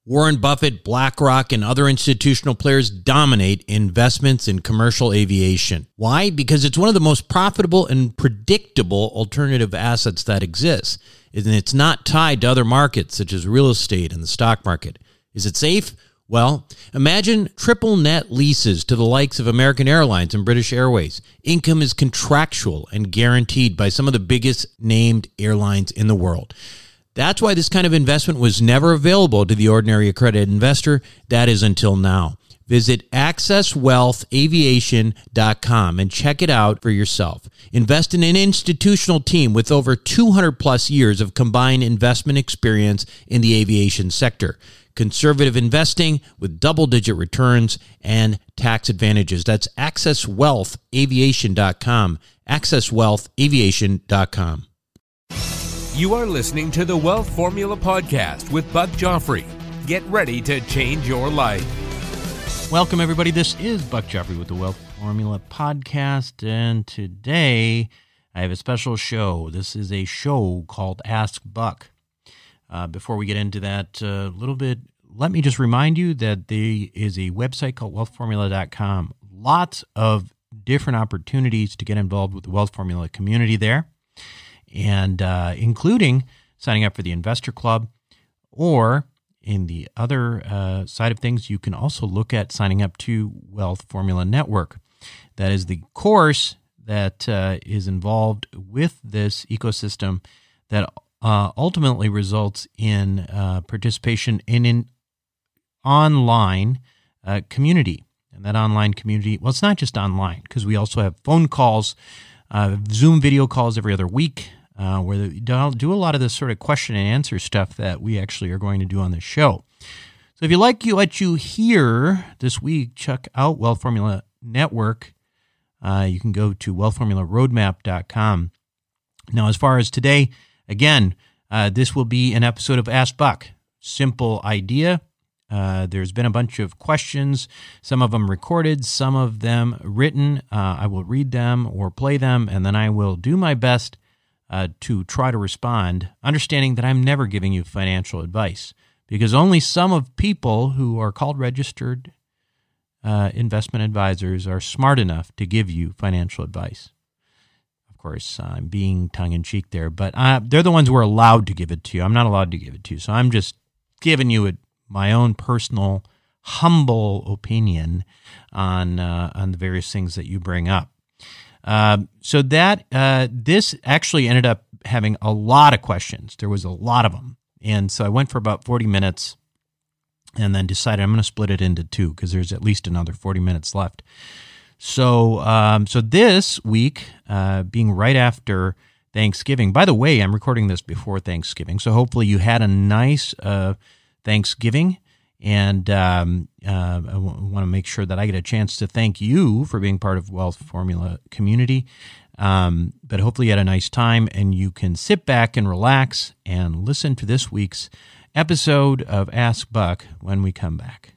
Warren Buffett, BlackRock, and other institutional players dominate investments in commercial aviation. Why? Because it's one of the most profitable and predictable alternative assets that exists, and it's not tied to other markets such as real estate and the stock market. Is it safe? Well, imagine triple net leases to the likes of American Airlines and British Airways. Income is contractual and guaranteed by some of the biggest named airlines in the world. That's why this kind of investment was never available to the ordinary accredited investor. That is until now. Visit accesswealthaviation.com and check it out for yourself. Invest in an institutional team with over 200 plus years of combined investment experience in the aviation sector. Conservative investing with double-digit returns and tax advantages. That's accesswealthaviation.com. accesswealthaviation.com. You are listening to the Wealth Formula Podcast with Buck Joffrey. Get ready to change your life. Welcome, everybody. This is Buck Joffrey with the Wealth Formula Podcast, and today I have a special show. This is a show called Ask Buck. Before we get into that a little bit, let me just remind you that there is a website called wealthformula.com. Lots of different opportunities to get involved with the Wealth Formula community there. And including signing up for the Investor Club, or in the other side of things, you can also look at signing up to Wealth Formula Network. That is the course that is involved with this ecosystem that ultimately results in participation in an online community. And that online community, well, it's not just online, because we also have phone calls, Zoom video calls every other week, where they do a lot of this sort of question and answer stuff that we actually are going to do on this show. So if you like what you hear this week, check out Wealth Formula Network. You can go to wealthformularoadmap.com. Now, as far as today, again, this will be an episode of Ask Buck. Simple idea. There's been a bunch of questions, some of them recorded, some of them written. I will read them or play them, and then I will do my best to try to respond, understanding that I'm never giving you financial advice, because only some of people who are called registered investment advisors are smart enough to give you financial advice. Of course, I'm being tongue-in-cheek there, but they're the ones who are allowed to give it to you. I'm not allowed to give it to you, so I'm just giving you my own personal, humble opinion on the various things that you bring up. So that this actually ended up having a lot of questions. There was a lot of them. And so I went for about 40 minutes and then decided I'm going to split it into two because there's at least another 40 minutes left. So this week, being right after Thanksgiving, by the way, I'm recording this before Thanksgiving, so hopefully you had a nice Thanksgiving. And I want to make sure that I get a chance to thank you for being part of Wealth Formula community. But hopefully you had a nice time, and you can sit back and relax and listen to this week's episode of Ask Buck when we come back.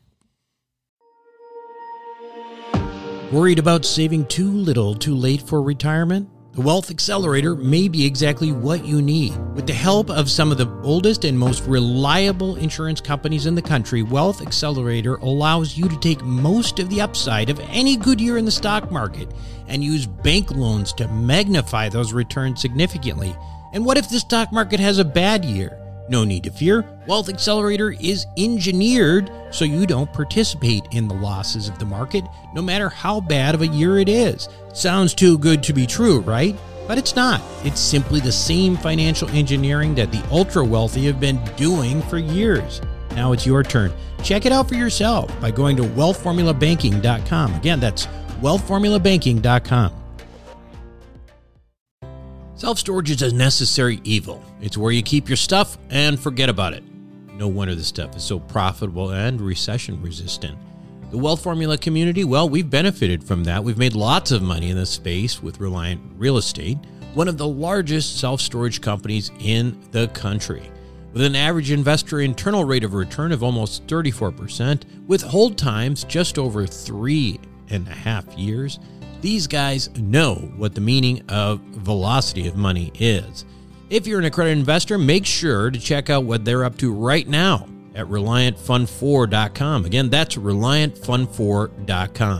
Worried about saving too little too late for retirement? The Wealth Accelerator may be exactly what you need. With the help of some of the oldest and most reliable insurance companies in the country, Wealth Accelerator allows you to take most of the upside of any good year in the stock market and use bank loans to magnify those returns significantly. And what if the stock market has a bad year? No need to fear. Wealth Accelerator is engineered so you don't participate in the losses of the market, no matter how bad of a year it is. Sounds too good to be true, right? But it's not. It's simply the same financial engineering that the ultra-wealthy have been doing for years. Now it's your turn. Check it out for yourself by going to wealthformulabanking.com. Again, that's wealthformulabanking.com. Self-storage is a necessary evil. It's where you keep your stuff and forget about it. No wonder this stuff is so profitable and recession-resistant. The Wealth Formula community, well, we've benefited from that. We've made lots of money in this space with Reliant Real Estate, one of the largest self-storage companies in the country. With an average investor internal rate of return of almost 34%, with hold times just over 3.5 years, these guys know what the meaning of velocity of money is. If you're an accredited investor, make sure to check out what they're up to right now at ReliantFund4.com. Again, that's ReliantFund4.com.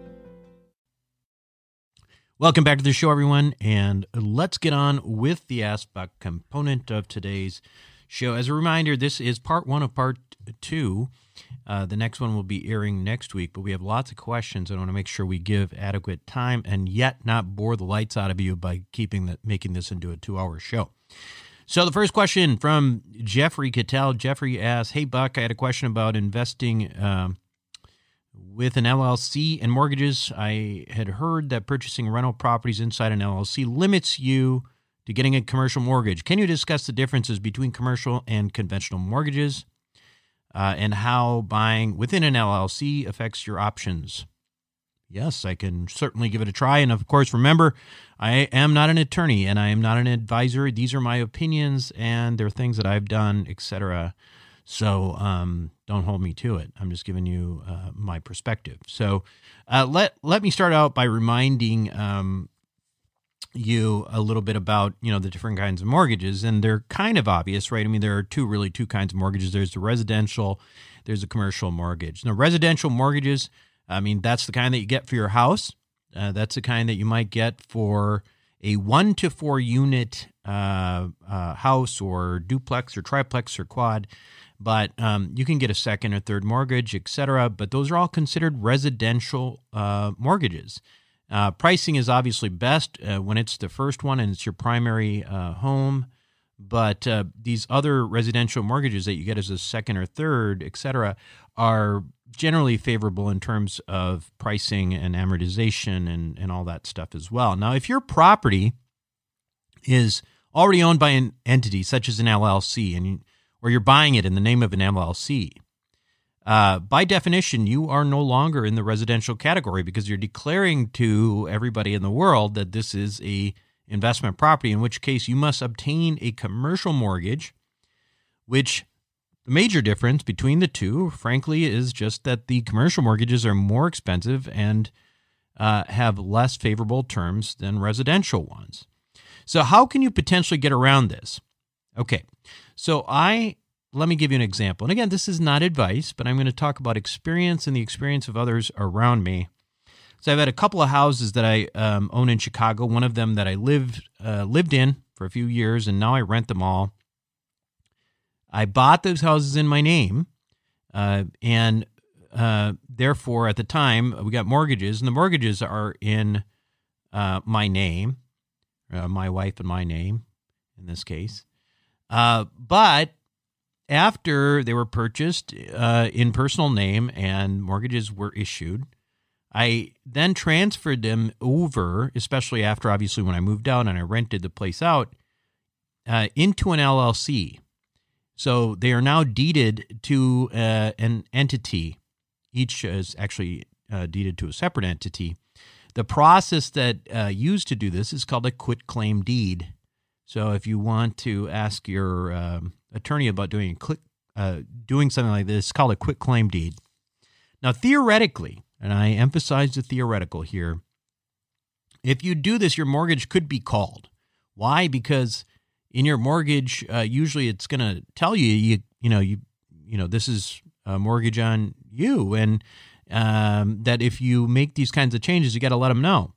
Welcome back to the show, everyone, and let's get on with the Ask Buck component of today's show. As a reminder, this is part one of part two. The next one will be airing next week, but we have lots of questions. I want to make sure we give adequate time and yet not bore the lights out of you by making this into a 2-hour show. So the first question from Jeffrey Cattell. Jeffrey asks, "Hey, Buck, I had a question about investing with an LLC and mortgages. I had heard that purchasing rental properties inside an LLC limits you to getting a commercial mortgage. Can you discuss the differences between commercial and conventional mortgages and how buying within an LLC affects your options?" Yes, I can certainly give it a try. And of course, remember, I am not an attorney and I am not an advisor. These are my opinions and they're things that I've done, etc. So don't hold me to it. I'm just giving you my perspective. So let me start out by reminding you a little bit about, the different kinds of mortgages. And they're kind of obvious, right? I mean, there are two kinds of mortgages. There's the residential, there's a commercial mortgage. Now, residential mortgages, that's the kind that you get for your house. That's the kind that you might get for a 1 to 4 unit house or duplex or triplex or quad. But you can get a second or third mortgage, etc. But those are all considered residential mortgages. Pricing is obviously best when it's the first one and it's your primary home. But these other residential mortgages that you get as a second or third, etc., are generally favorable in terms of pricing and amortization and all that stuff as well. Now, if your property is already owned by an entity such as an LLC, or you're buying it in the name of an LLC, by definition, you are no longer in the residential category because you're declaring to everybody in the world that this is a investment property, in which case you must obtain a commercial mortgage, which the major difference between the two, frankly, is just that the commercial mortgages are more expensive and have less favorable terms than residential ones. So how can you potentially get around this? Okay, so let me give you an example. And again, this is not advice, but I'm going to talk about experience and the experience of others around me. So I've had a couple of houses that I own in Chicago, one of them that I lived in for a few years, and now I rent them all. I bought those houses in my name, and therefore, at the time, we got mortgages, and the mortgages are in my name, my wife and my name, in this case. But after they were purchased in personal name and mortgages were issued, I then transferred them over, especially after, obviously, when I moved out and I rented the place out, into an LLC. So they are now deeded to an entity. Each is actually deeded to a separate entity. The process that used to do this is called a quitclaim deed. So if you want to ask your attorney about doing something like this, it's called a quitclaim deed. Now, theoretically, and I emphasize the theoretical here, if you do this, your mortgage could be called. Why? Because in your mortgage, usually it's going to tell you this is a mortgage on you, and that if you make these kinds of changes, you got to let them know.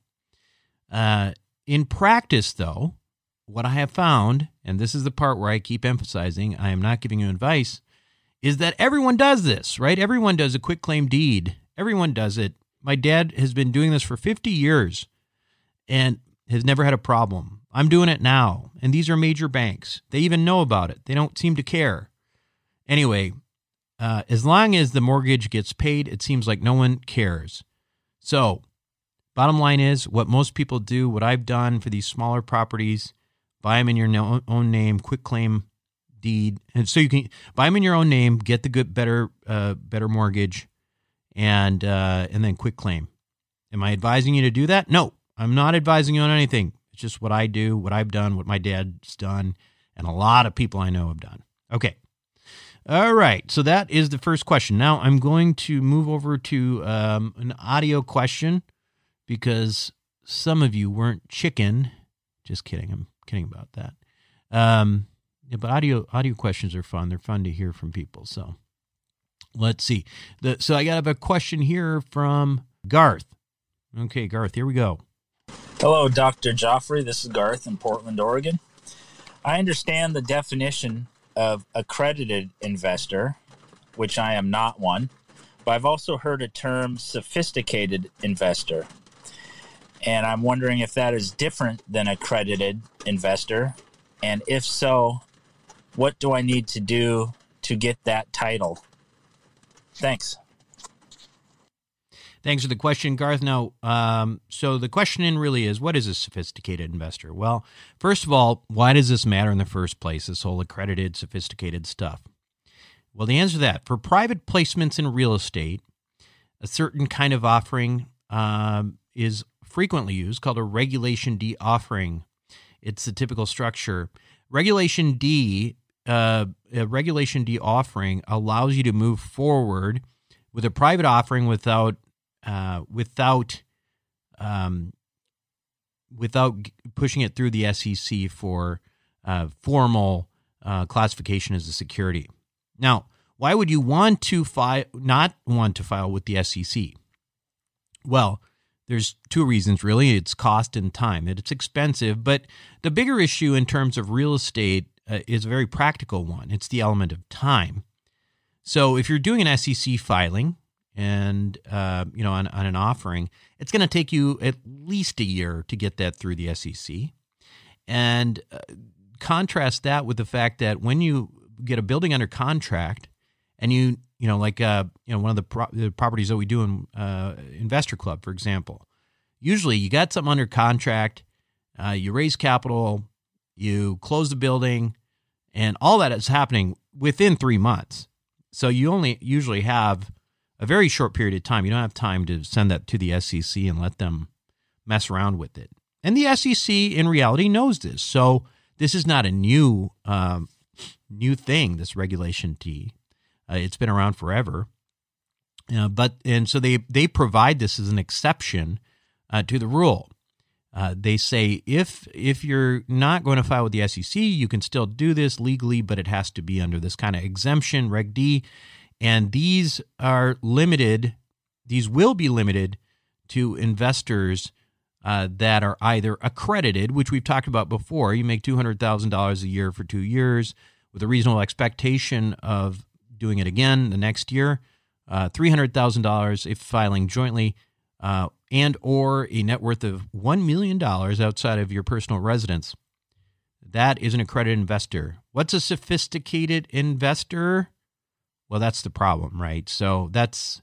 In practice, though, what I have found, and this is the part where I keep emphasizing, I am not giving you advice, is that everyone does this, right? Everyone does a quitclaim deed. Everyone does it. My dad has been doing this for 50 years and has never had a problem. I'm doing it now, and these are major banks. They even know about it. They don't seem to care. Anyway, as long as the mortgage gets paid, it seems like no one cares. So, bottom line is, what most people do, what I've done for these smaller properties, buy them in your own name, quitclaim deed, and so you can buy them in your own name, get the better mortgage, and then quitclaim. Am I advising you to do that? No, I'm not advising you on anything. It's just what I do, what I've done, what my dad's done, and a lot of people I know have done. Okay. All right. So that is the first question. Now I'm going to move over to an audio question because some of you weren't chicken. Just kidding. I'm kidding about that. But audio questions are fun. They're fun to hear from people. So Let's see. So I got a question here from Garth. Okay, Garth, here we go. Hello, Dr. Joffrey. This is Garth in Portland, Oregon. I understand the definition of accredited investor, which I am not one, but I've also heard a term sophisticated investor. And I'm wondering if that is different than accredited investor. And if so, what do I need to do to get that title? Thanks. Thanks for the question, Garth. Now, so the question really is, what is a sophisticated investor? Well, first of all, why does this matter in the first place, this whole accredited, sophisticated stuff? Well, the answer to that, for private placements in real estate, a certain kind of offering is frequently used, called a Regulation D offering. It's the typical structure. Regulation D, a Regulation D offering allows you to move forward with a private offering without pushing it through the SEC for formal classification as a security. Now, why would you want to not want to file with the SEC? Well, there's two reasons, really. It's cost and time. It's expensive, but the bigger issue in terms of real estate is a very practical one. It's the element of time. So if you're doing an SEC filing and on an offering, it's going to take you at least a year to get that through the SEC. And contrast that with the fact that when you get a building under contract, and one of the properties that we do in Investor Club, for example, usually you got something under contract, you raise capital, you close the building, and all that is happening within 3 months. So you only usually have a very short period of time. You don't have time to send that to the SEC and let them mess around with it. And the SEC, in reality, knows this. So this is not a new thing, this Regulation D. It's been around forever. So they provide this as an exception to the rule. They say if you're not going to file with the SEC, you can still do this legally, but it has to be under this kind of exemption, Reg D. And these are limited. These will be limited to investors that are either accredited, which we've talked about before. You make $200,000 a year for 2 years with a reasonable expectation of doing it again the next year, $300,000 if filing jointly, and or a net worth of $1 million outside of your personal residence. That is an accredited investor. What's a sophisticated investor? Well, that's the problem, right? So that's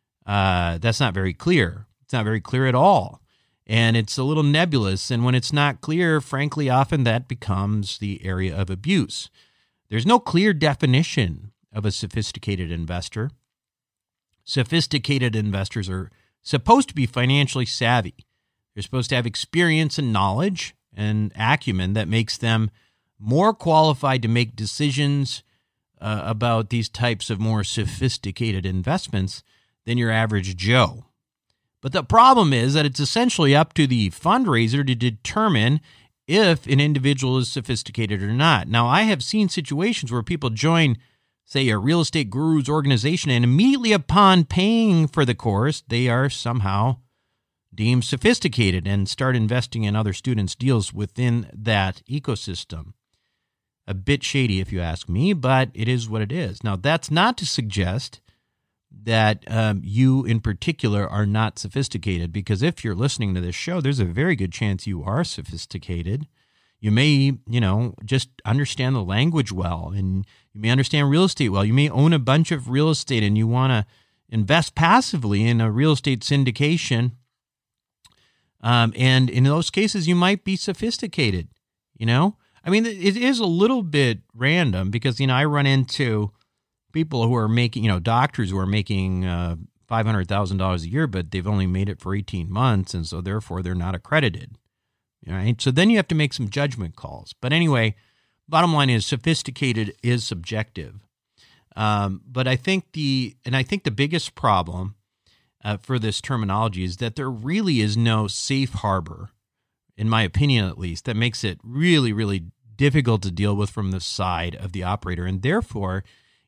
not very clear. It's not very clear at all. And it's a little nebulous. And when it's not clear, frankly, often that becomes the area of abuse. There's no clear definition of a sophisticated investor. Sophisticated investors are supposed to be financially savvy. They're supposed to have experience and knowledge and acumen that makes them more qualified to make decisions about these types of more sophisticated investments than your average Joe. But the problem is that it's essentially up to the fundraiser to determine if an individual is sophisticated or not. Now, I have seen situations where people join, say, a real estate guru's organization, and immediately upon paying for the course, they are somehow deemed sophisticated and start investing in other students' deals within that ecosystem. A bit shady, if you ask me, but it is what it is. Now, that's not to suggest that you in particular are not sophisticated, because if you're listening to this show, there's a very good chance you are sophisticated. You may, just understand the language well, and you may understand real estate well. You may own a bunch of real estate and you want to invest passively in a real estate syndication. And in those cases, you might be sophisticated, I mean, it is a little bit random because, I run into people who are making, doctors who are making $500,000 a year, but they've only made it for 18 months, and so therefore they're not accredited. Right? So then you have to make some judgment calls. But anyway, bottom line is sophisticated is subjective. But I think the biggest problem for this terminology is that there really is no safe harbor, in my opinion at least, that makes it really, really difficult to deal with from the side of the operator. And therefore,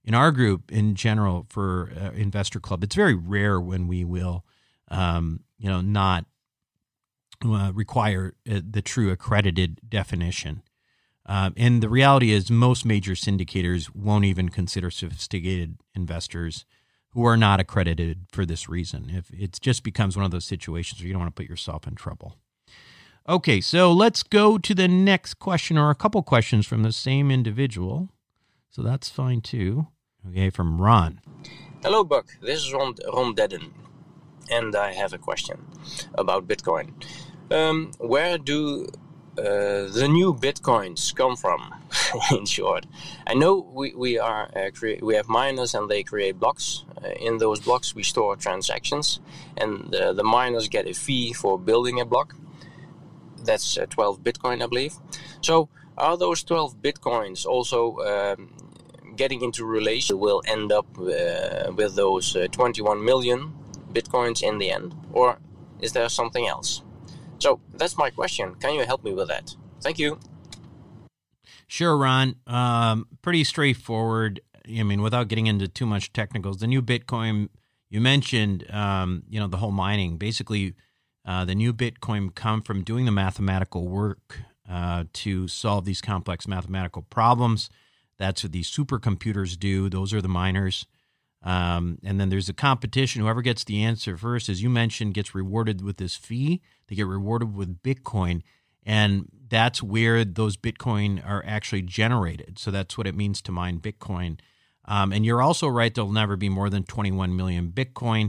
in our group in general for Investor Club, it's very rare when we will, not require the true accredited definition. And the reality is most major syndicators won't even consider sophisticated investors who are not accredited for this reason. If it just becomes one of those situations where you don't want to put yourself in trouble. Okay, so let's go to the next question, or a couple questions from the same individual. So that's fine too. Okay, from Ron. Hello, Buck. This is Ron Dedden, and I have a question about Bitcoin. Where do the new Bitcoins come from? In short, I know we have miners and they create blocks. In those blocks, we store transactions, and the miners get a fee for building a block. That's 12 Bitcoin, I believe. So, are those 12 Bitcoins also getting into relation? Will end up with those 21 million Bitcoins in the end, or is there something else? So that's my question. Can you help me with that? Thank you. Sure, Ron. Pretty straightforward. I mean, without getting into too much technicals, the new Bitcoin, you mentioned, the whole mining. Basically, the new Bitcoin come from doing the mathematical work to solve these complex mathematical problems. That's what these supercomputers do. Those are the miners. And then there's a competition. Whoever gets the answer first, as you mentioned, gets rewarded with this fee. They get rewarded with Bitcoin. And that's where those Bitcoin are actually generated. So that's what it means to mine Bitcoin. And you're also right, there'll never be more than 21 million Bitcoin.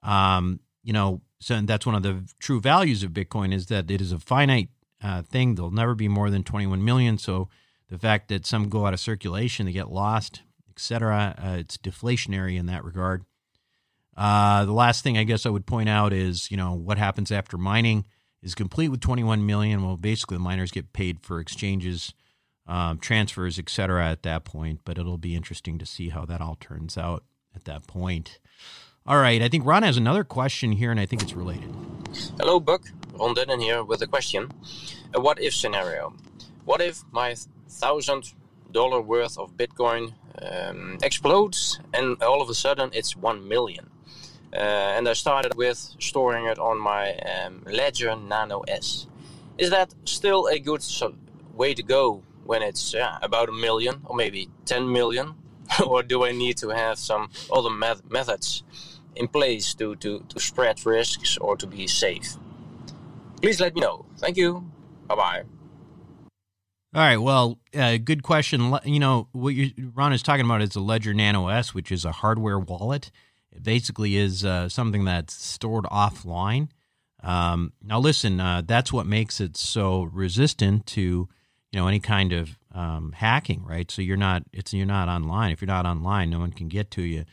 So that's one of the true values of Bitcoin, is that it is a finite thing. There'll never be more than 21 million. So the fact that some go out of circulation, they get lost, etc., it's deflationary in that regard. The last thing I guess I would point out is, what happens after mining is complete with 21 million. Well, basically the miners get paid for exchanges, transfers, etc. at that point, but it'll be interesting to see how that all turns out at that point. All right, I think Ron has another question here, and I think it's related. Hello, Buck. Ron Dedden here with a question. A what-if scenario. What if my $1,000 worth of Bitcoin explodes, and all of a sudden it's 1 million? And I started with storing it on my Ledger Nano S. Is that still a good way to go when it's about 1 million or maybe 10 million? Or do I need to have some other methods in place to spread risks or to be safe? Please let me know. Thank you. Bye-bye. All right. Well, good question. What Ron is talking about is the Ledger Nano S, which is a hardware wallet. It basically is something that's stored offline. Now, listen, that's what makes it so resistant to any kind of hacking, right? So you're not online. If you're not online, no one can get to you.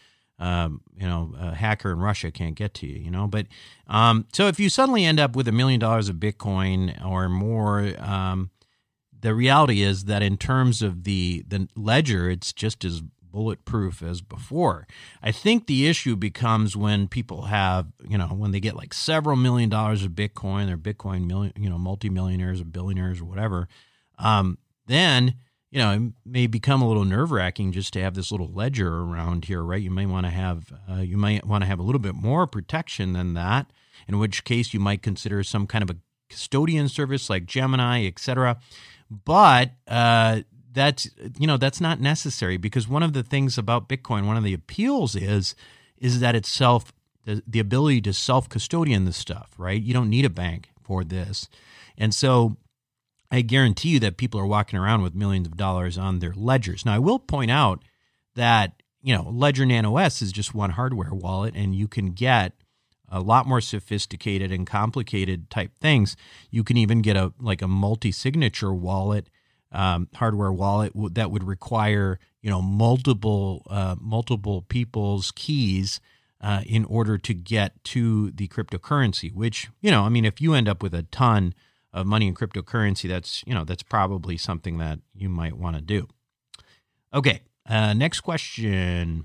A hacker in Russia can't get to you. But so if you suddenly end up with $1 million of Bitcoin or more, the reality is that in terms of the ledger, it's just as bulletproof as before. I think the issue becomes when people have, when they get like several $1 million of Bitcoin, or Bitcoin multimillionaires or billionaires or whatever, then it may become a little nerve-wracking just to have this little ledger around here, right? You might want to have a little bit more protection than that, in which case you might consider some kind of a custodian service like Gemini, etc. But that's not necessary, because one of the things about Bitcoin, one of the appeals is that it's the ability to self-custodian this stuff, right? You don't need a bank for this. And so I guarantee you that people are walking around with millions of dollars on their ledgers. Now, I will point out that, Ledger Nano S is just one hardware wallet, and you can get a lot more sophisticated and complicated type things. You can even get a multi-signature wallet, hardware wallet that would require, multiple people's keys in order to get to the cryptocurrency, which, if you end up with a ton of money in cryptocurrency, that's probably something that you might want to do. Okay. Next question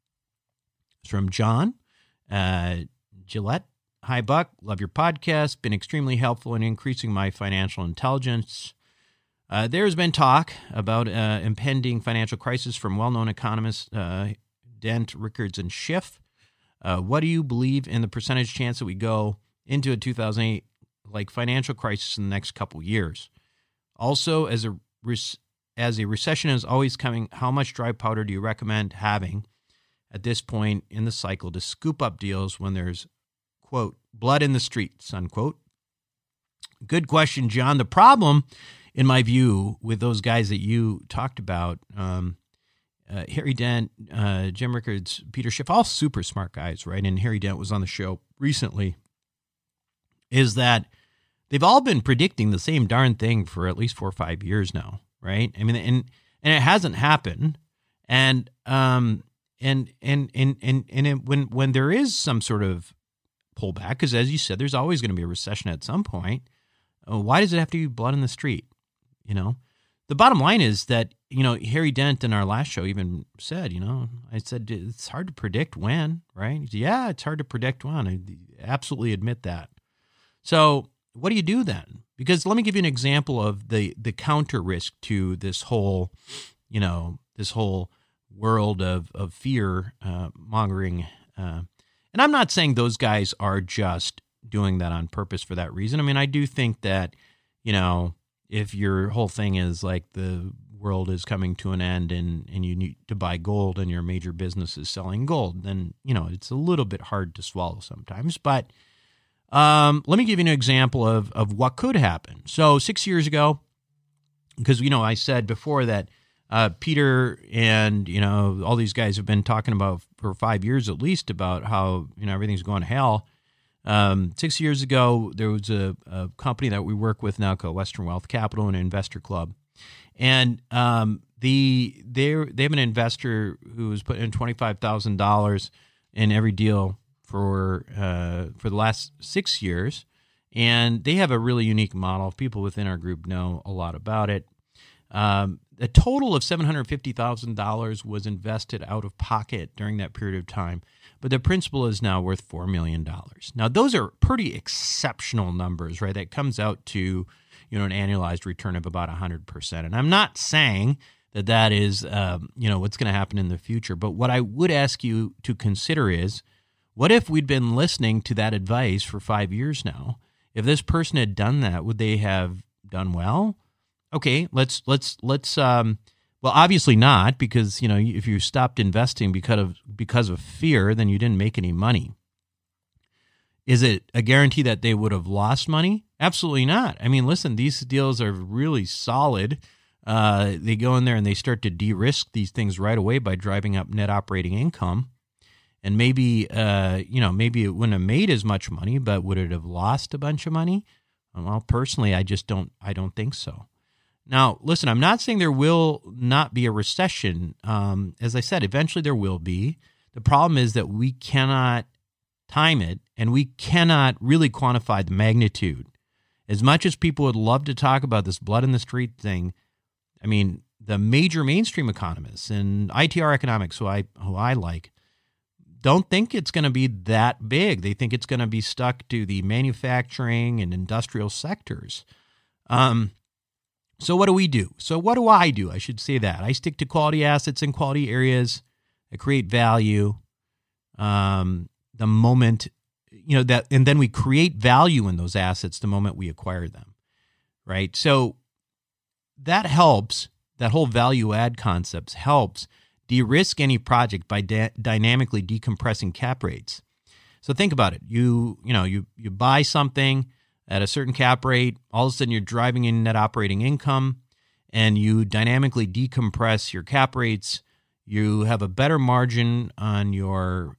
is from John Gillette. Hi, Buck. Love your podcast. Been extremely helpful in increasing my financial intelligence. There's been talk about impending financial crisis from well-known economists Dent, Rickards, and Schiff. What do you believe in the percentage chance that we go into a 2008 financial crisis in the next couple years? Also, as a recession is always coming, how much dry powder do you recommend having at this point in the cycle to scoop up deals when there's, quote, blood in the streets, unquote? Good question, John. The problem, in my view, with those guys that you talked about, Harry Dent, Jim Rickards, Peter Schiff, all super smart guys, right? And Harry Dent was on the show recently, is that they've all been predicting the same darn thing for at least 4 or 5 years now, right? I mean, and it hasn't happened. And when there is some sort of pullback, because as you said, there's always going to be a recession at some point. Why does it have to be blood in the street? The bottom line is that, Harry Dent in our last show even said, I said, it's hard to predict when, right? He said, yeah, it's hard to predict when. I absolutely admit that. So what do you do then? Because let me give you an example of the counter risk to this whole, this whole world of fear mongering. And I'm not saying those guys are just doing that on purpose for that reason. I mean, I do think that, if your whole thing is like the world is coming to an end and you need to buy gold and your major business is selling gold, then, it's a little bit hard to swallow sometimes. But let me give you an example of what could happen. So 6 years ago, because, I said before that Peter and, all these guys have been talking about for 5 years at least about how, everything's going to hell. 6 years ago, there was a company that we work with now called Western Wealth Capital, an investor club. And they have an investor who has put in $25,000 in every deal for the last 6 years. And they have a really unique model. People within our group know a lot about it. A total of $750,000 was invested out of pocket during that period of time, but the principal is now worth $4 million. Now, those are pretty exceptional numbers, right? That comes out to, an annualized return of about 100%. And I'm not saying that is, what's going to happen in the future. But what I would ask you to consider is, what if we'd been listening to that advice for 5 years now? If this person had done that, would they have done well? Okay, let's well, obviously not, because, if you stopped investing because of fear, then you didn't make any money. Is it a guarantee that they would have lost money? Absolutely not. I mean, listen, these deals are really solid. They go in there and they start to de-risk these things right away by driving up net operating income. And maybe, maybe it wouldn't have made as much money, but would it have lost a bunch of money? Well, personally, I don't think so. Now, listen, I'm not saying there will not be a recession. As I said, eventually there will be. The problem is that we cannot time it, and we cannot really quantify the magnitude. As much as people would love to talk about this blood in the street thing, I mean, the major mainstream economists and ITR Economics, who I like, don't think it's going to be that big. They think it's going to be stuck to the manufacturing and industrial sectors. So what do we do? So what do I do? I should say that. I stick to quality assets in quality areas. I create value. The moment, that, and then we create value in those assets the moment we acquire them, right? So that helps. That whole value add concepts helps de-risk any project by dynamically decompressing cap rates. So think about it. You buy something at a certain cap rate, all of a sudden you're driving in net operating income, and you dynamically decompress your cap rates. You have a better margin on your,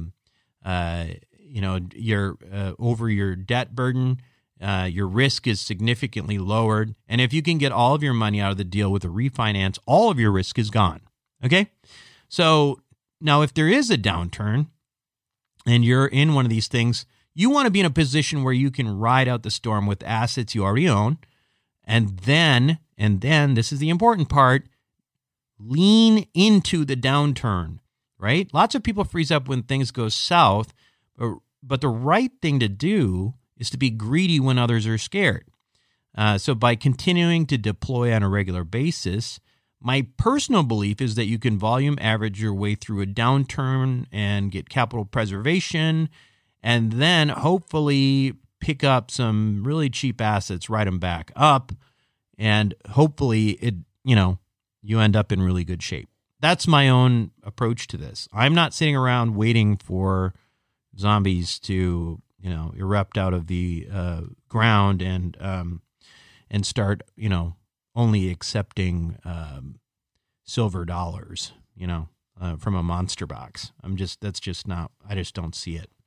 over your debt burden. Your risk is significantly lowered. And if you can get all of your money out of the deal with a refinance, all of your risk is gone. Okay? So now if there is a downturn and you're in one of these things, you want to be in a position where you can ride out the storm with assets you already own. And then this is the important part, lean into the downturn, right? Lots of people freeze up when things go south, but the right thing to do is to be greedy when others are scared. So by continuing to deploy on a regular basis, my personal belief is that you can volume average your way through a downturn and get capital preservation, and then hopefully pick up some really cheap assets, write them back up, and hopefully you end up in really good shape. That's my own approach to this. I'm not sitting around waiting for zombies to erupt out of the ground and start only accepting silver dollars from a monster box. That's just not. I just don't see it.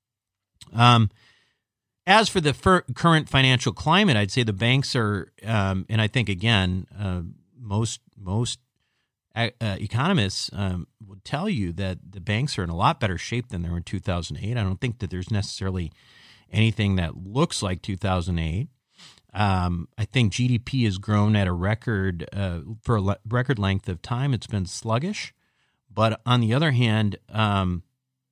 As for the current financial climate, I'd say the banks are, and I think again, most economists would tell you that the banks are in a lot better shape than they were in 2008. I don't think that there's necessarily anything that looks like 2008. I think GDP has grown at a record for a record length of time. It's been sluggish, but on the other hand, so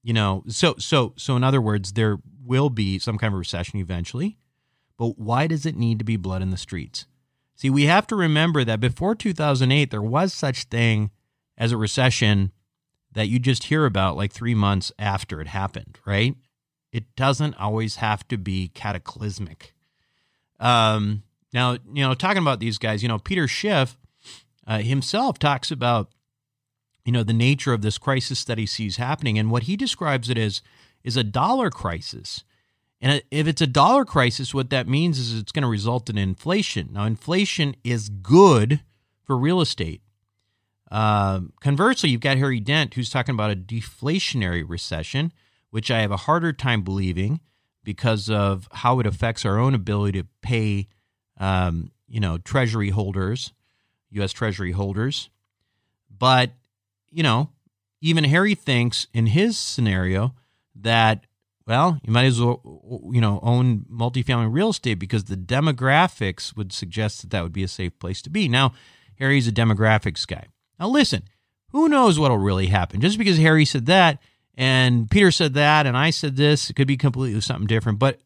in other words, there will be some kind of recession eventually. But why does it need to be blood in the streets? See, we have to remember that before 2008, there was such thing as a recession that you just hear about like 3 months after it happened, right? It doesn't always have to be cataclysmic. Now, talking about these guys, Peter Schiff himself talks about, the nature of this crisis that he sees happening. And what he describes it as is a dollar crisis. And if it's a dollar crisis, what that means is it's going to result in inflation. Now, inflation is good for real estate. Conversely, you've got Harry Dent, who's talking about a deflationary recession, which I have a harder time believing because of how it affects our own ability to pay, Treasury holders, U.S. Treasury holders. But, even Harry thinks in his scenario that, well, you might as well, own multifamily real estate because the demographics would suggest that would be a safe place to be. Now, Harry's a demographics guy. Now, listen, who knows what will really happen? Just because Harry said that and Peter said that and I said this, it could be completely something different. But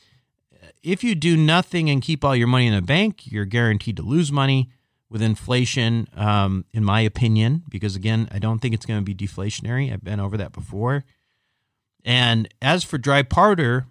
if you do nothing and keep all your money in the bank, you're guaranteed to lose money with inflation, in my opinion, because, again, I don't think it's going to be deflationary. I've been over that before. And as for dry powder,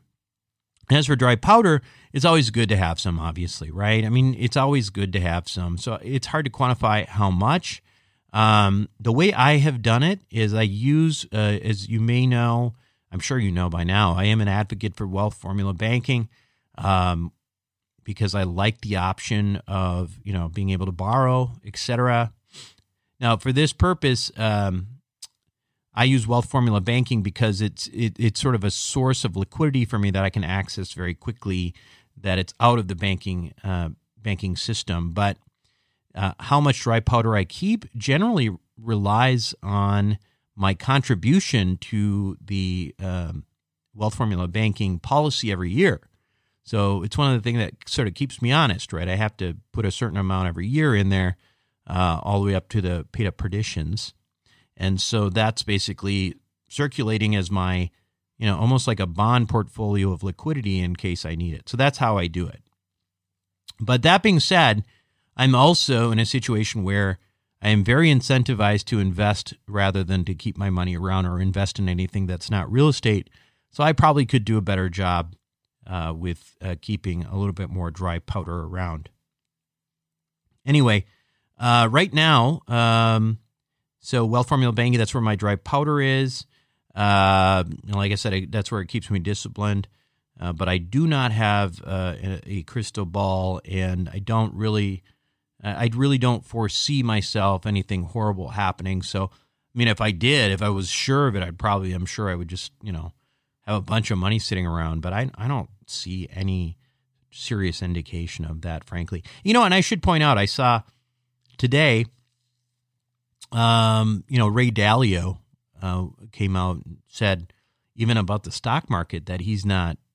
it's always good to have some, obviously, right? I mean, it's always good to have some. So it's hard to quantify how much. The way I have done it is I use, as you may know, I'm sure you know by now, I am an advocate for wealth formula banking because I like the option of, being able to borrow, etc. Now, for this purpose, I use wealth formula banking because it's sort of a source of liquidity for me that I can access very quickly, that it's out of the banking system. But how much dry powder I keep generally relies on my contribution to the wealth formula banking policy every year. So it's one of the things that sort of keeps me honest, right? I have to put a certain amount every year in there, all the way up to the paid up perditions. And so that's basically circulating as my, almost like a bond portfolio of liquidity in case I need it. So that's how I do it. But that being said, I'm also in a situation where I am very incentivized to invest rather than to keep my money around or invest in anything that's not real estate. So I probably could do a better job with keeping a little bit more dry powder around. Anyway, right now, so wealth formula banking, that's where my dry powder is. Like I said, that's where it keeps me disciplined. But I do not have a crystal ball, and I really don't foresee myself anything horrible happening. So, I mean, if I was sure of it, I'm sure I would just, have a bunch of money sitting around. But I don't see any serious indication of that, frankly. And I should point out, I saw today, Ray Dalio came out and said, even about the stock market, that he's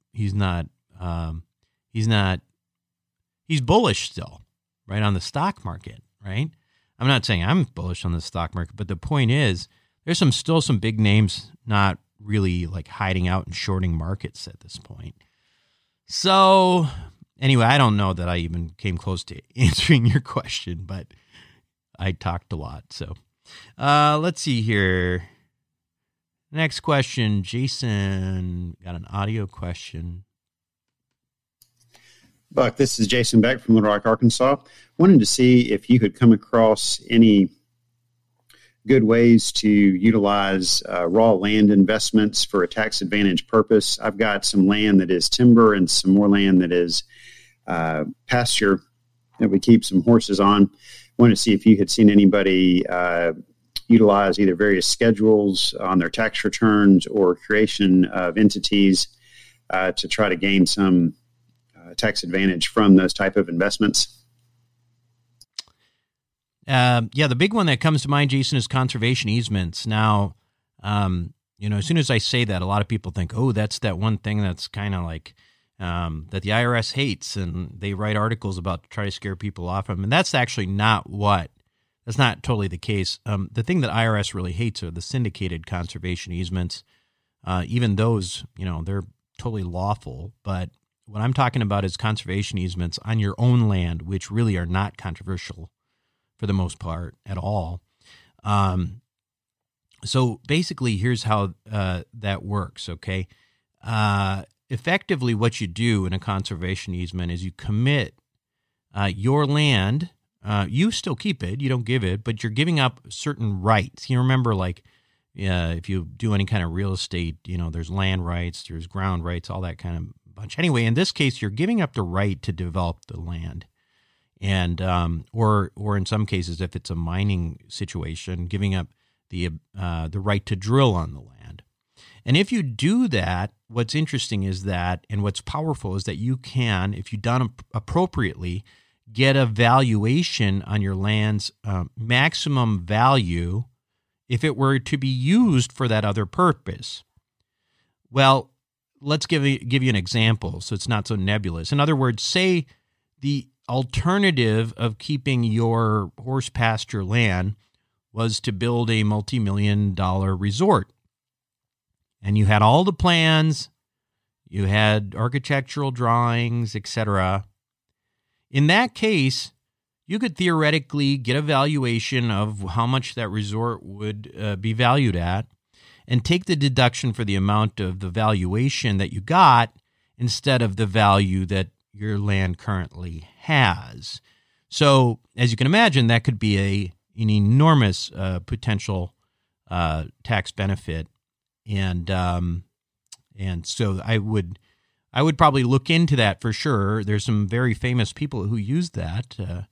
bullish still, right, on the stock market, right? I'm not saying I'm bullish on the stock market, but the point is there's still some big names not really like hiding out and shorting markets at this point. So, anyway, I don't know that I even came close to answering your question, but I talked a lot. So let's see here. Next question. Jason got an audio question. Buck, this is Jason Beck from Little Rock, Arkansas. Wanted to see if you had come across any good ways to utilize raw land investments for a tax advantage purpose. I've got some land that is timber and some more land that is pasture that we keep some horses on. Wanted to see if you had seen anybody utilize either various schedules on their tax returns or creation of entities to try to gain some tax advantage from those type of investments. The big one that comes to mind, Jason, is conservation easements. Now, as soon as I say that, a lot of people think, oh, that's that one thing that's kind of like that the IRS hates, and they write articles about to try to scare people off them. And that's actually that's not totally the case. The thing that IRS really hates are the syndicated conservation easements. Even those, they're totally lawful. But what I'm talking about is conservation easements on your own land, which really are not controversial for the most part at all. So basically, here's how that works, okay? Effectively, what you do in a conservation easement is you commit your land. You still keep it, you don't give it, but you're giving up certain rights. You remember, if you do any kind of real estate, there's land rights, there's ground rights, all that kind of bunch. Anyway, in this case, you're giving up the right to develop the land. And or in some cases, if it's a mining situation, giving up the right to drill on the land. And if you do that, what's interesting is that, and what's powerful is that you can, if you've done appropriately, get a valuation on your land's maximum value if it were to be used for that other purpose. Well, let's give you an example so it's not so nebulous. In other words, say the alternative of keeping your horse pasture land was to build a multi-million-dollar resort. And you had all the plans, you had architectural drawings, etc. In that case, you could theoretically get a valuation of how much that resort would be valued at and take the deduction for the amount of the valuation that you got instead of the value that your land currently has. So, as you can imagine, that could be an enormous potential tax benefit, and so I would probably look into that for sure. There's some very famous people who use that.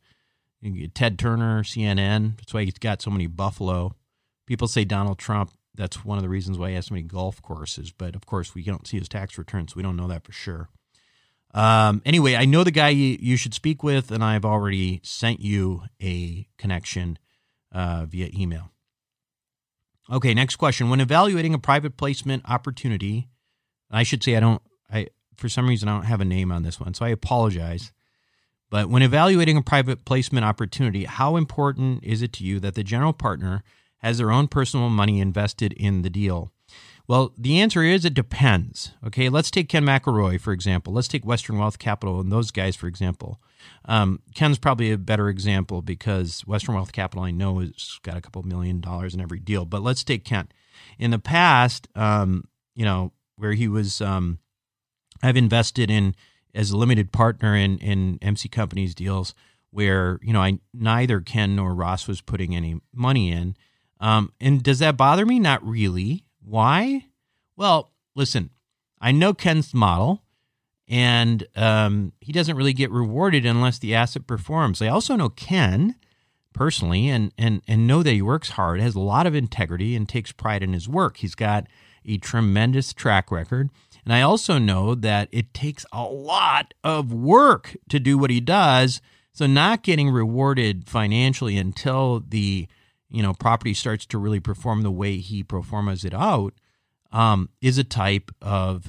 Ted Turner, CNN. That's why he's got so many buffalo. People say Donald Trump. That's one of the reasons why he has so many golf courses. But of course, we don't see his tax returns, so we don't know that for sure. Anyway, I know the guy you should speak with, and I've already sent you a connection via email. Okay, next question. When evaluating a private placement opportunity, I should say for some reason I don't have a name on this one, so I apologize. But when evaluating a private placement opportunity, how important is it to you that the general partner has their own personal money invested in the deal? Well, the answer is it depends. Okay, let's take Ken McElroy, for example. Let's take Western Wealth Capital and those guys, for example. Ken's probably a better example because Western Wealth Capital, I know, has got a couple $1 million in every deal. But let's take Ken. In the past, where he was, I've invested in as a limited partner in MC Companies deals where, neither Ken nor Ross was putting any money in. And does that bother me? Not really. Why? Well, listen, I know Ken's model, and he doesn't really get rewarded unless the asset performs. I also know Ken personally and know that he works hard, has a lot of integrity, and takes pride in his work. He's got a tremendous track record. And I also know that it takes a lot of work to do what he does. So not getting rewarded financially until the property starts to really perform the way he performs it out, is a type of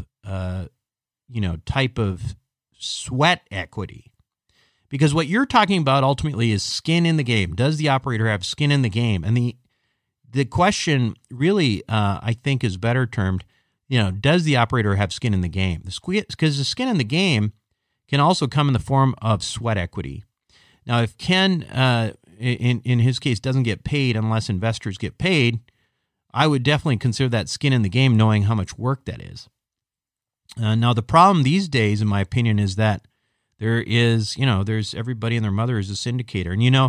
sweat equity. Because what you're talking about ultimately is skin in the game. Does the operator have skin in the game? And the question really, I think, is better termed, does the operator have skin in the game? Because the skin in the game can also come in the form of sweat equity. Now, if Ken, in his case, doesn't get paid unless investors get paid, I would definitely consider that skin in the game, knowing how much work that is. Now, the problem these days, in my opinion, is that there's everybody and their mother is a syndicator. And you know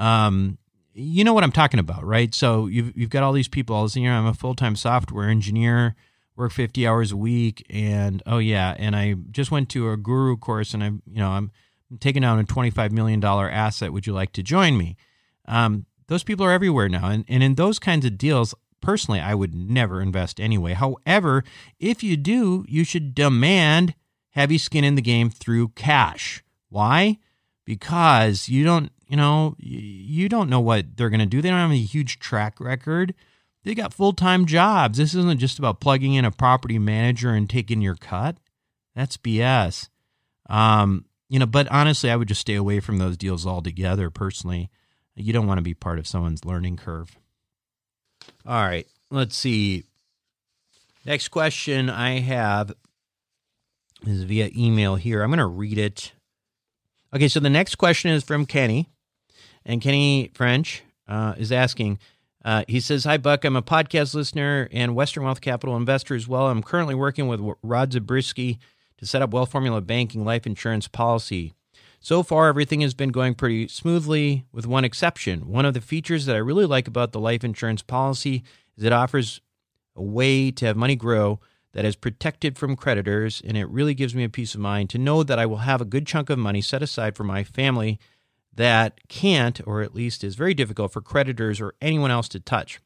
what I'm talking about, right? So you've got all these people. I'm a full-time software engineer, work 50 hours a week, and and I just went to a guru course, and I'm taking down a $25 million asset. Would you like to join me? Those people are everywhere now, and in those kinds of deals, personally, I would never invest anyway. However, if you do, you should demand heavy skin in the game through cash. Why? Because you don't know what they're going to do. They don't have a huge track record. They got full-time jobs. This isn't just about plugging in a property manager and taking your cut. That's BS. But honestly, I would just stay away from those deals altogether personally. You don't want to be part of someone's learning curve. All right, let's see. Next question I have is via email here. I'm going to read it. Okay, so the next question is from Kenny. And Kenny French is asking, he says, "Hi, Buck. I'm a podcast listener and Western Wealth Capital investor as well. I'm currently working with Rod Zabriskie to set up Wealth Formula Banking life insurance policy. So far, everything has been going pretty smoothly with one exception. One of the features that I really like about the life insurance policy is it offers a way to have money grow that is protected from creditors, and it really gives me a peace of mind to know that I will have a good chunk of money set aside for my family that can't, or at least is very difficult for creditors or anyone else to touch.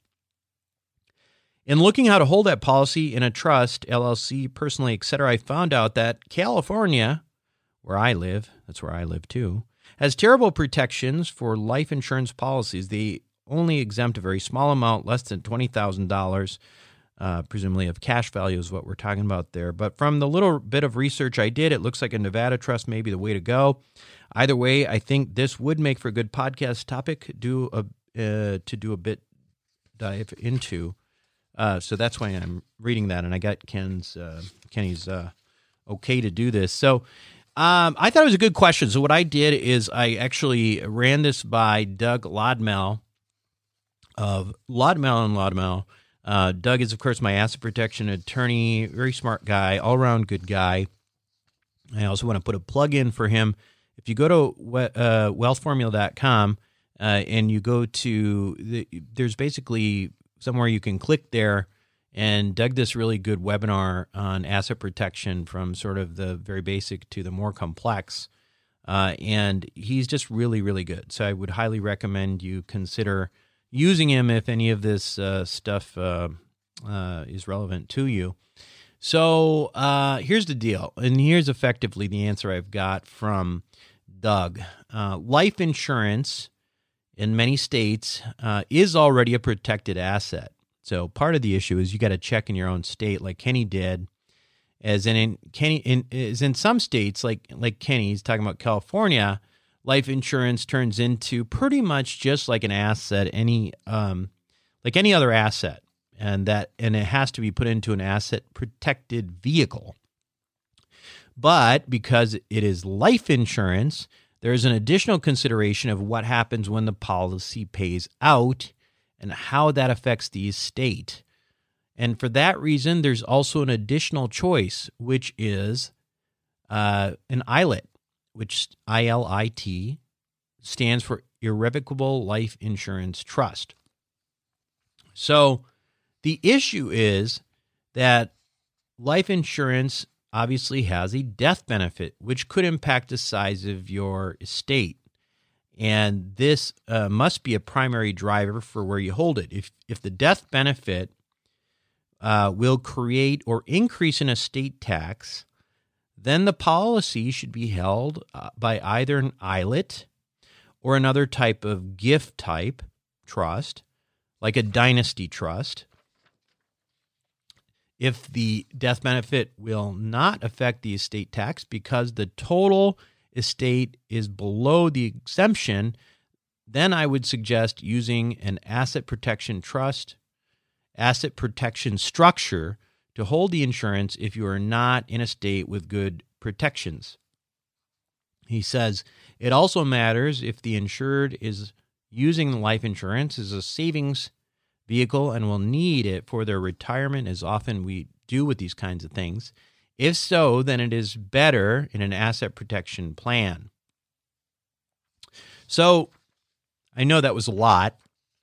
In looking how to hold that policy in a trust, LLC, personally, etc., I found out that California, where I live, that's where I live too, has terrible protections for life insurance policies. They only exempt a very small amount, less than $20,000, presumably of cash value is what we're talking about there. But from the little bit of research I did, it looks like a Nevada trust may be the way to go. Either way, I think this would make for a good podcast topic to do a bit dive into. So that's why I'm reading that, and I got Kenny's okay to do this. So I thought it was a good question. So what I did is I actually ran this by Doug Lodmell of Lodmell & Lodmell. Doug is, of course, my asset protection attorney, very smart guy, all-around good guy. I also want to put a plug in for him. If you go to wealthformula.com and you go to there's basically somewhere you can click there, and Doug this really good webinar on asset protection from sort of the very basic to the more complex, and he's just really, really good. So I would highly recommend you consider using him if any of this stuff is relevant to you. So here's the deal, and here's effectively the answer I've got from Doug. Life insurance in many states is already a protected asset. So part of the issue is you got to check in your own state, like Kenny did. As in some states, like Kenny's talking about California, life insurance turns into pretty much just like an asset, like any other asset, and it has to be put into an asset protected vehicle. But because it is life insurance, there is an additional consideration of what happens when the policy pays out and how that affects the estate. And for that reason, there's also an additional choice, which is an ILIT, which ILIT stands for Irrevocable Life Insurance Trust. So the issue is that life insurance obviously has a death benefit, which could impact the size of your estate. And this must be a primary driver for where you hold it. If the death benefit will create or increase an estate tax, then the policy should be held by either an ILIT or another type of gift type trust, like a dynasty trust. If the death benefit will not affect the estate tax because the total estate is below the exemption, then I would suggest using an asset protection trust, asset protection structure to hold the insurance if you are not in a state with good protections. He says, it also matters if the insured is using the life insurance as a savings vehicle and will need it for their retirement, as often we do with these kinds of things. If so, then it is better in an asset protection plan. So I know that was a lot.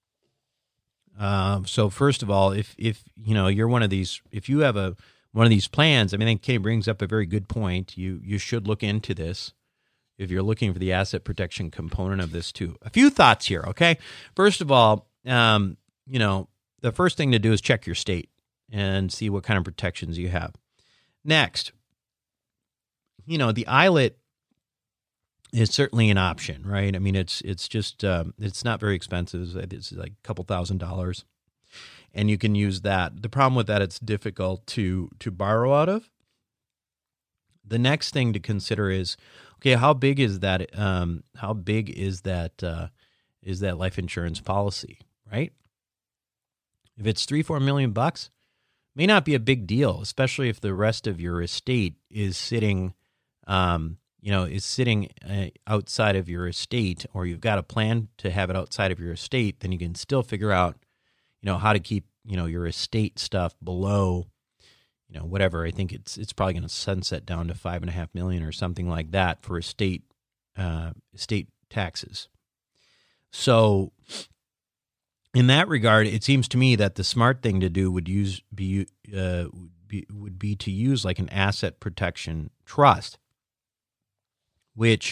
So first of all, if you're one of these, if you have one of these plans, I think Kay brings up a very good point. You should look into this if you're looking for the asset protection component of this too. A few thoughts here, okay? First of all, the first thing to do is check your state and see what kind of protections you have. Next, the ILIT is certainly an option, right? It's just it's not very expensive. It's like a couple $1,000s, and you can use that. The problem with that, it's difficult to borrow out of. The next thing to consider is, okay, how big is that? How big is that life insurance policy, right? If it's $3-4 million, may not be a big deal, especially if the rest of your estate is sitting, outside of your estate, or you've got a plan to have it outside of your estate. Then you can still figure out, how to keep, your estate stuff below, whatever. I think it's probably going to sunset down to $5.5 million or something like that for estate taxes. So in that regard, it seems to me that the smart thing to do would be to use like an asset protection trust, which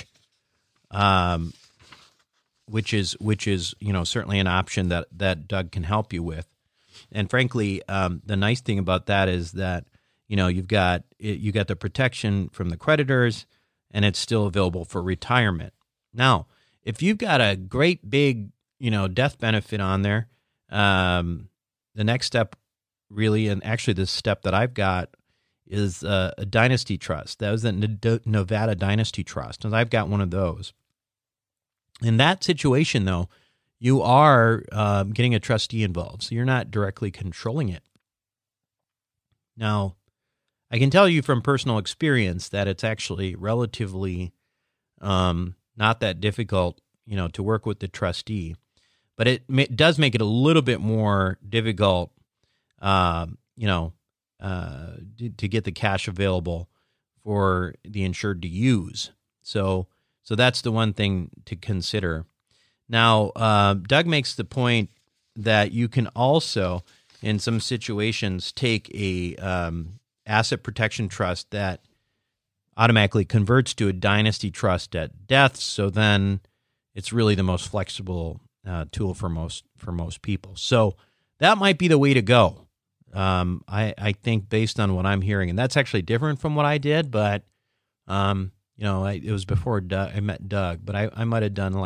is certainly an option that Doug can help you with. And frankly, the nice thing about that is that you got the protection from the creditors, and it's still available for retirement. Now, if you've got a great big death benefit on there, the next step really, and actually the step that I've got, is a dynasty trust. That was the Nevada Dynasty Trust, and I've got one of those. In that situation, though, you are getting a trustee involved, so you're not directly controlling it. Now, I can tell you from personal experience that it's actually relatively not that difficult, to work with the trustee, but it does make it a little bit more difficult, to get the cash available for the insured to use. So that's the one thing to consider. Now, Doug makes the point that you can also, in some situations, take a asset protection trust that automatically converts to a dynasty trust at death. So then it's really the most flexible tool for most people. So that might be the way to go. I think based on what I'm hearing, and that's actually different from what I did, but it was before I met Doug, but I might have done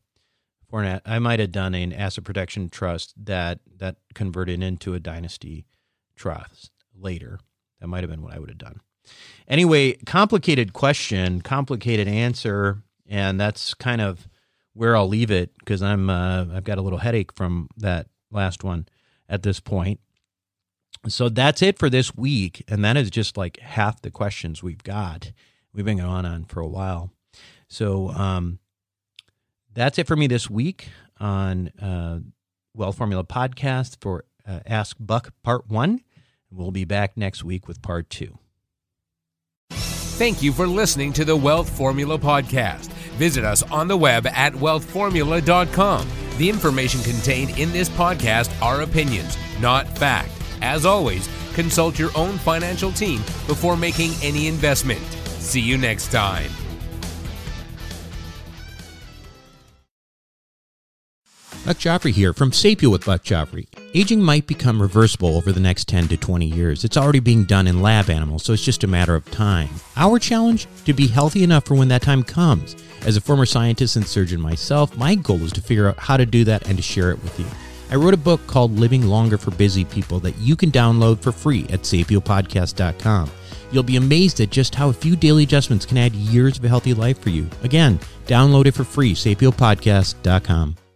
an asset protection trust that converted into a dynasty trust later. That might have been what I would have done. Anyway, complicated question, complicated answer, and that's kind of where I'll leave it because I've got a little headache from that last one at this point. So that's it for this week, and that is just like half the questions we've got. We've been going on for a while. So that's it for me this week on Wealth Formula Podcast for Ask Buck Part 1. We'll be back next week with Part 2. Thank you for listening to the Wealth Formula Podcast. Visit us on the web at wealthformula.com. The information contained in this podcast are opinions, not fact. As always, consult your own financial team before making any investment. See you next time. Buck Joffrey here from Sapio with Buck Joffrey. Aging might become reversible over the next 10 to 20 years. It's already being done in lab animals, so it's just a matter of time. Our challenge? To be healthy enough for when that time comes. As a former scientist and surgeon myself, my goal is to figure out how to do that and to share it with you. I wrote a book called Living Longer for Busy People that you can download for free at sapiopodcast.com. You'll be amazed at just how a few daily adjustments can add years of a healthy life for you. Again, download it for free, sapiopodcast.com.